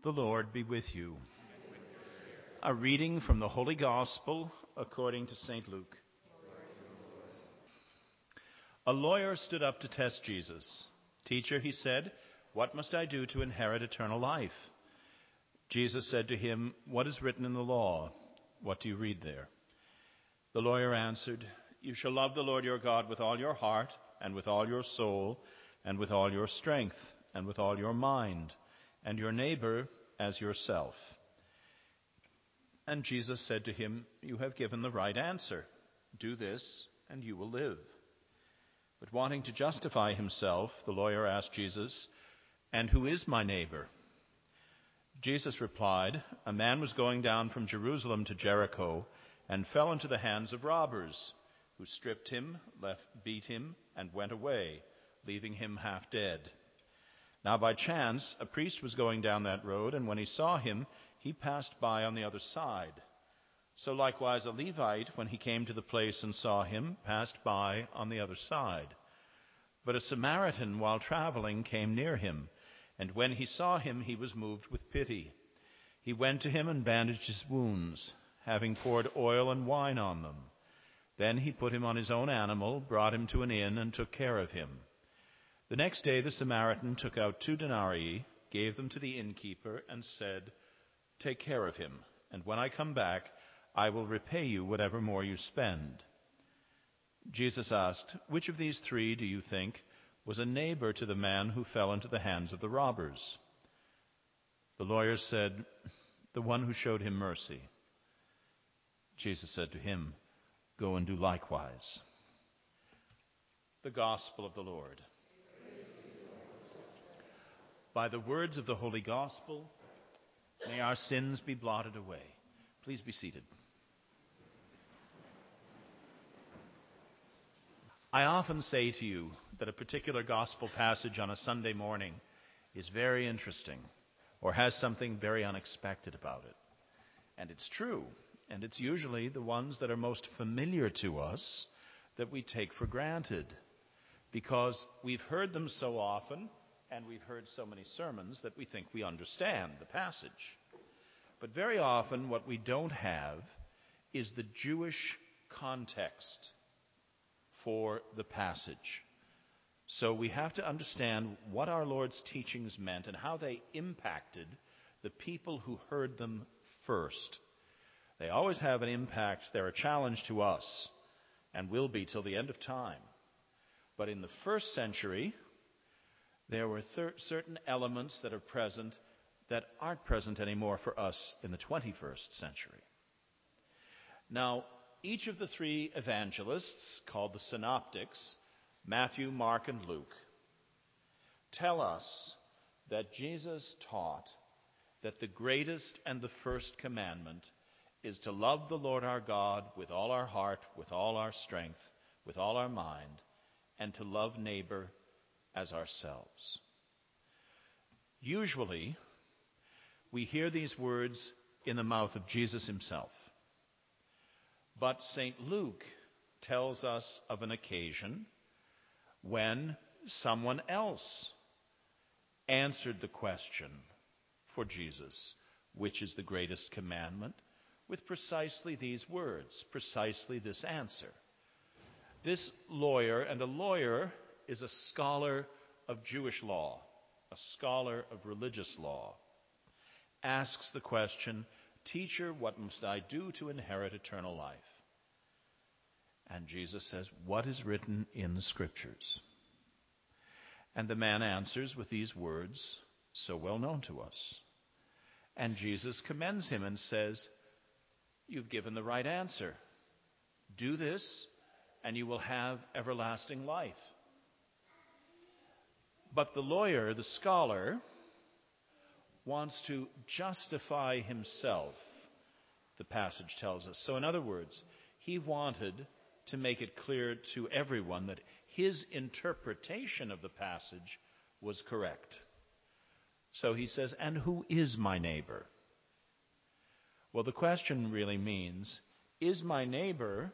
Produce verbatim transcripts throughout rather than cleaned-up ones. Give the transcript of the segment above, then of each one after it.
The Lord be with you. A reading from the Holy Gospel according to Saint Luke. A lawyer stood up to test Jesus. "Teacher," he said, "what must I do to inherit eternal life?" Jesus said to him, "What is written in the law? What do you read there?" The lawyer answered, "You shall love the Lord your God with all your heart, and with all your soul, and with all your strength, and with all your mind, and your neighbor as yourself." And Jesus said to him, "You have given the right answer. Do this, and you will live." But wanting to justify himself, the lawyer asked Jesus, "And who is my neighbor?" Jesus replied, "A man was going down from Jerusalem to Jericho and fell into the hands of robbers, who stripped him, left, beat him, and went away, leaving him half dead. Now by chance, a priest was going down that road, and when he saw him, he passed by on the other side. So likewise a Levite, when he came to the place and saw him, passed by on the other side. But a Samaritan, while traveling, came near him, and when he saw him, he was moved with pity. He went to him and bandaged his wounds, having poured oil and wine on them. Then he put him on his own animal, brought him to an inn, and took care of him. The next day the Samaritan took out two denarii, gave them to the innkeeper, and said, 'Take care of him, and when I come back, I will repay you whatever more you spend.' Jesus asked, 'Which of these three, do you think, was a neighbor to the man who fell into the hands of the robbers?' The lawyer said, 'The one who showed him mercy.' Jesus said to him, 'Go and do likewise.'" The Gospel of the Lord. By the words of the Holy Gospel, may our sins be blotted away. Please be seated. I often say to you that a particular gospel passage on a Sunday morning is very interesting or has something very unexpected about it. And it's true, and it's usually the ones that are most familiar to us that we take for granted because we've heard them so often and we've heard so many sermons that we think we understand the passage. But very often what we don't have is the Jewish context for the passage. So we have to understand what our Lord's teachings meant and how they impacted the people who heard them first. They always have an impact. They're a challenge to us and will be till the end of time. But in the first century, there were thir- certain elements that are present that aren't present anymore for us in the twenty-first century. Now, each of the three evangelists, called the synoptics, Matthew, Mark, and Luke, tell us that Jesus taught that the greatest and the first commandment is to love the Lord our God with all our heart, with all our strength, with all our mind, and to love neighbor as ourselves. Usually, we hear these words in the mouth of Jesus himself. But Saint Luke tells us of an occasion when someone else answered the question for Jesus, which is the greatest commandment, with precisely these words, precisely this answer. This lawyer, and a lawyer is a scholar of Jewish law, a scholar of religious law, asks the question, "Teacher, what must I do to inherit eternal life?" And Jesus says, "What is written in the Scriptures?" And the man answers with these words, so well known to us. And Jesus commends him and says, "You've given the right answer. Do this, and you will have everlasting life." But the lawyer, the scholar, wants to justify himself, the passage tells us. So in other words, he wanted to make it clear to everyone that his interpretation of the passage was correct. So he says, "And who is my neighbor?" Well, the question really means, is my neighbor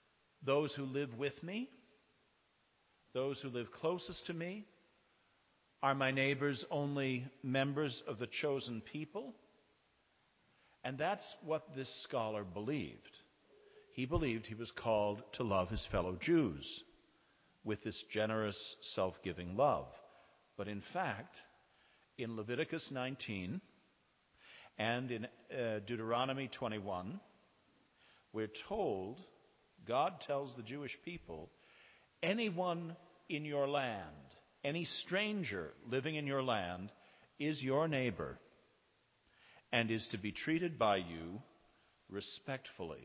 those who live with me, those who live closest to me, Are my neighbors only members of the chosen people? And that's what this scholar believed. He believed he was called to love his fellow Jews with this generous, self-giving love. But in fact, in Leviticus nineteen and in uh, Deuteronomy twenty-one, we're told, God tells the Jewish people, anyone in your land, any stranger living in your land is your neighbor and is to be treated by you respectfully.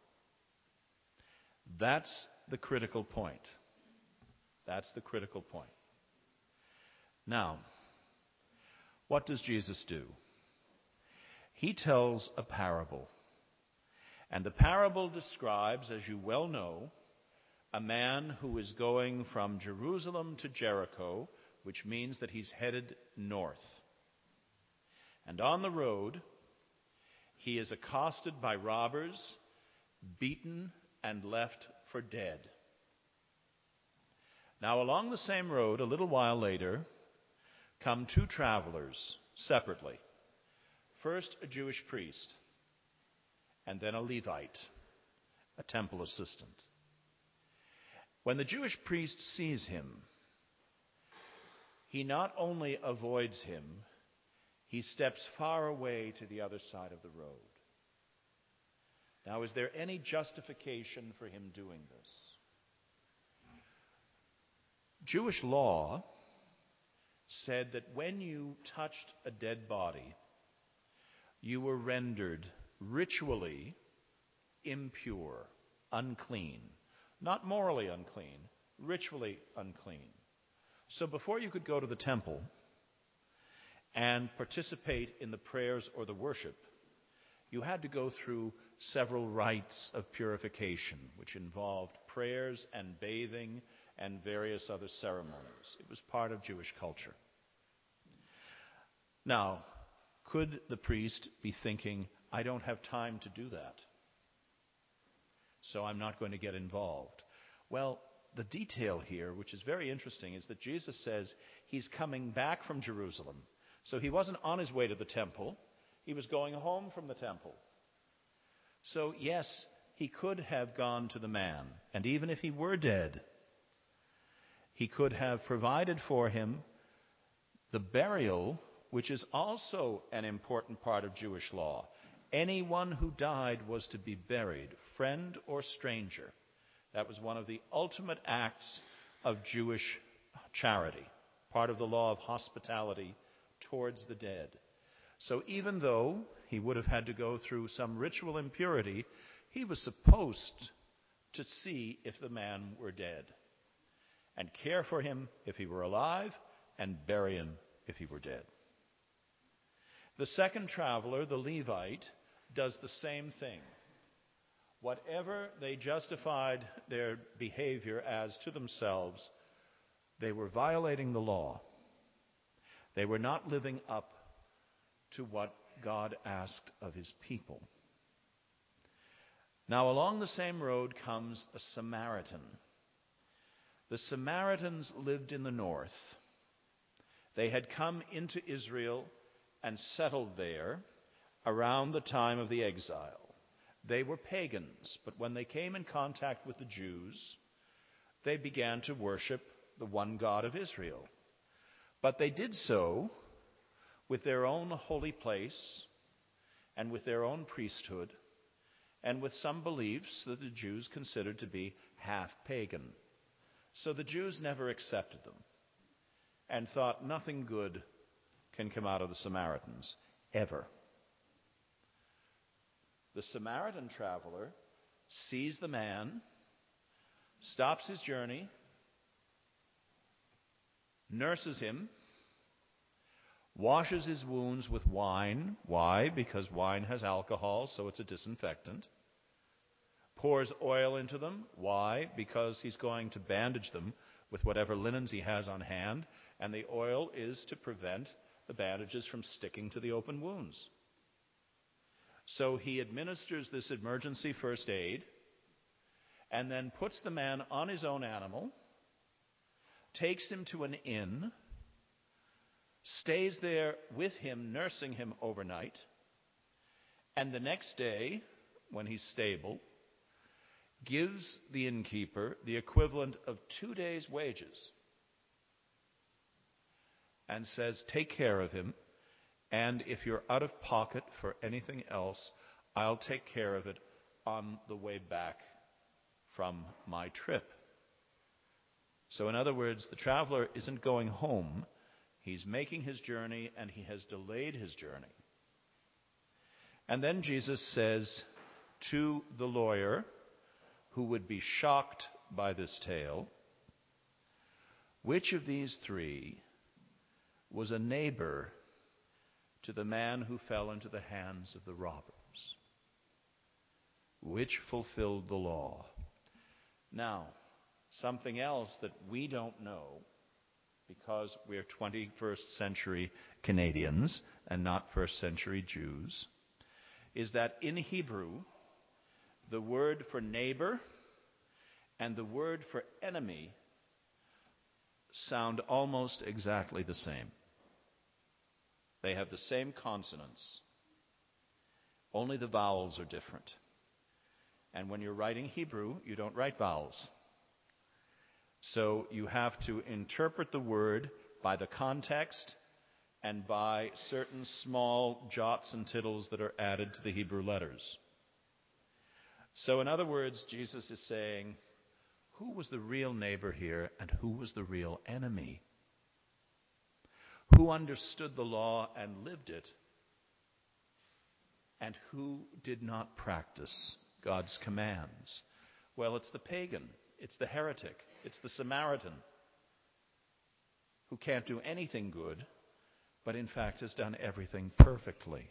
That's the critical point. That's the critical point. Now, what does Jesus do? He tells a parable. And the parable describes, as you well know, a man who is going from Jerusalem to Jericho, which means that he's headed north. And on the road, he is accosted by robbers, beaten, and left for dead. Now, along the same road, a little while later, come two travelers separately. First, a Jewish priest, and then a Levite, a temple assistant. When the Jewish priest sees him, he not only avoids him, he steps far away to the other side of the road. Now, is there any justification for him doing this? Jewish law said that when you touched a dead body, you were rendered ritually impure, unclean. Not morally unclean, ritually unclean. So before you could go to the temple and participate in the prayers or the worship, you had to go through several rites of purification, which involved prayers and bathing and various other ceremonies. It was part of Jewish culture. Now, could the priest be thinking, I don't have time to do that, so I'm not going to get involved? Well, the detail here, which is very interesting, is that Jesus says he's coming back from Jerusalem. So he wasn't on his way to the temple. He was going home from the temple. So, yes, he could have gone to the man. And even if he were dead, he could have provided for him the burial, which is also an important part of Jewish law. Anyone who died was to be buried, friend or stranger. That was one of the ultimate acts of Jewish charity, part of the law of hospitality towards the dead. So even though he would have had to go through some ritual impurity, he was supposed to see if the man were dead and care for him if he were alive and bury him if he were dead. The second traveler, the Levite, does the same thing. Whatever they justified their behavior as to themselves, they were violating the law. They were not living up to what God asked of his people. Now, along the same road comes a Samaritan. The Samaritans lived in the north. They had come into Israel and settled there around the time of the exile. They were pagans, but when they came in contact with the Jews, they began to worship the one God of Israel. But they did so with their own holy place and with their own priesthood and with some beliefs that the Jews considered to be half pagan. So the Jews never accepted them and thought nothing good can come out of the Samaritans, ever. The Samaritan traveler sees the man, stops his journey, nurses him, washes his wounds with wine. Why? Because wine has alcohol, so it's a disinfectant. Pours oil into them. Why? Because he's going to bandage them with whatever linens he has on hand, and the oil is to prevent the bandages from sticking to the open wounds. So he administers this emergency first aid and then puts the man on his own animal, takes him to an inn, stays there with him, nursing him overnight, and the next day, when he's stable, gives the innkeeper the equivalent of two days' wages and says, take care of him, and if you're out of pocket for anything else, I'll take care of it on the way back from my trip. So in other words, the traveler isn't going home. He's making his journey, and he has delayed his journey. And then Jesus says to the lawyer, who would be shocked by this tale, which of these three was a neighbor to the man who fell into the hands of the robbers? Which fulfilled the law? Now, something else that we don't know, because we're twenty-first century Canadians and not first century Jews, is that in Hebrew, the word for neighbor and the word for enemy sound almost exactly the same. They have the same consonants. Only the vowels are different. And when you're writing Hebrew, you don't write vowels. So you have to interpret the word by the context and by certain small jots and tittles that are added to the Hebrew letters. So in other words, Jesus is saying, who was the real neighbor here and who was the real enemy? Who understood the law and lived it, and who did not practice God's commands? Well, it's the pagan, it's the heretic, it's the Samaritan, who can't do anything good, but in fact has done everything perfectly.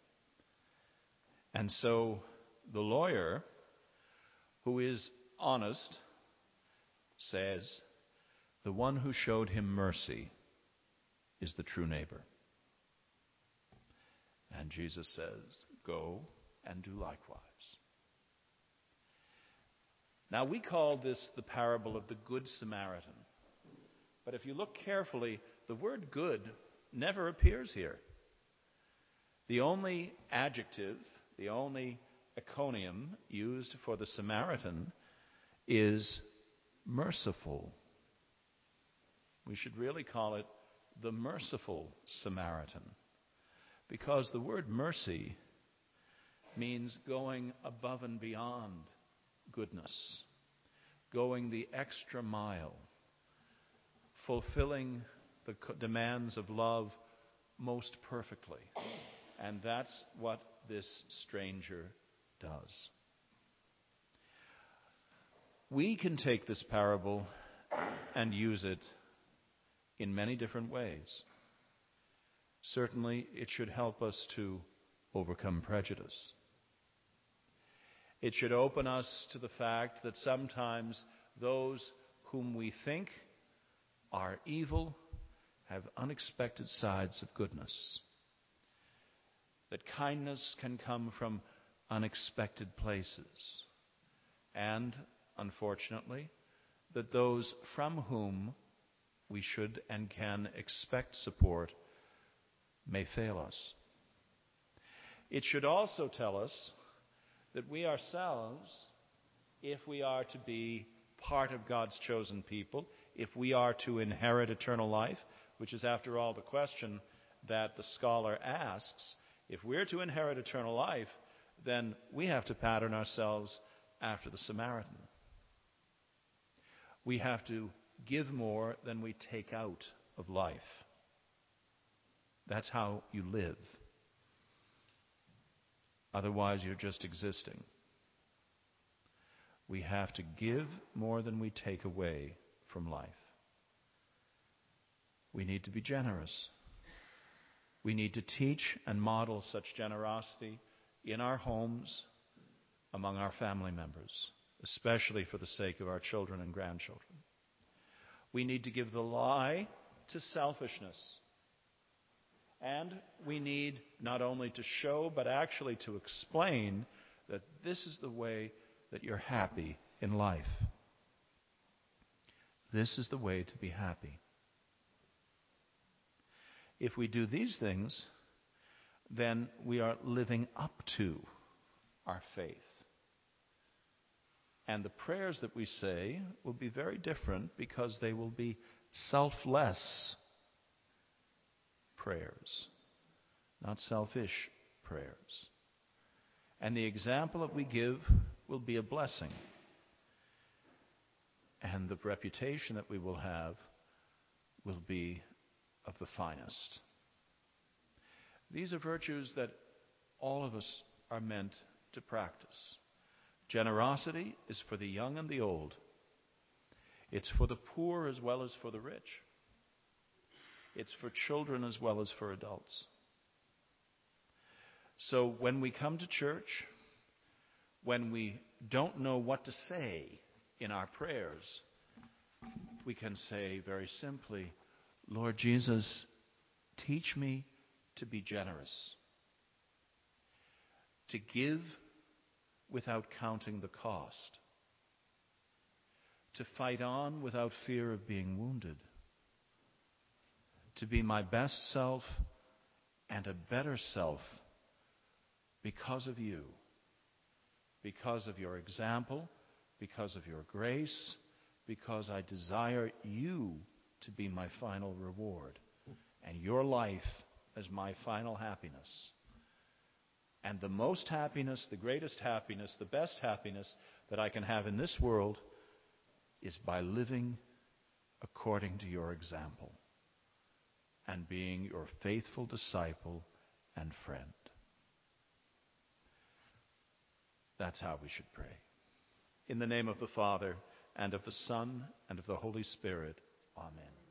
And so the lawyer, who is honest, says, the one who showed him mercy is the true neighbor. And Jesus says, go and do likewise. Now, we call this the parable of the Good Samaritan. But if you look carefully, the word good never appears here. The only adjective, the only iconium used for the Samaritan is merciful. We should really call it the merciful Samaritan, because the word mercy means going above and beyond goodness, going the extra mile, fulfilling the demands of love most perfectly. And that's what this stranger does. We can take this parable and use it in many different ways. Certainly, it should help us to overcome prejudice. It should open us to the fact that sometimes those whom we think are evil have unexpected sides of goodness. That kindness can come from unexpected places. And, unfortunately, that those from whom we should and can expect support may fail us. It should also tell us that we ourselves, if we are to be part of God's chosen people, if we are to inherit eternal life, which is after all the question that the scholar asks, if we're to inherit eternal life, then we have to pattern ourselves after the Samaritan. We have to give more than we take out of life. That's how you live. Otherwise, you're just existing. We have to give more than we take away from life. We need to be generous. We need to teach and model such generosity in our homes, among our family members, especially for the sake of our children and grandchildren. We need to give the lie to selfishness. And we need not only to show, but actually to explain that this is the way that you're happy in life. This is the way to be happy. If we do these things, then we are living up to our faith. And the prayers that we say will be very different because they will be selfless prayers, not selfish prayers. And the example that we give will be a blessing. And the reputation that we will have will be of the finest. These are virtues that all of us are meant to practice. Generosity is for the young and the old. It's for the poor as well as for the rich. It's for children as well as for adults. So when we come to church, when we don't know what to say in our prayers, we can say very simply, Lord Jesus, teach me to be generous, to give without counting the cost, to fight on without fear of being wounded, to be my best self and a better self because of you, because of your example, because of your grace, because I desire you to be my final reward and your life as my final happiness. And the most happiness, the greatest happiness, the best happiness that I can have in this world is by living according to your example and being your faithful disciple and friend. That's how we should pray. In the name of the Father, and of the Son, and of the Holy Spirit. Amen.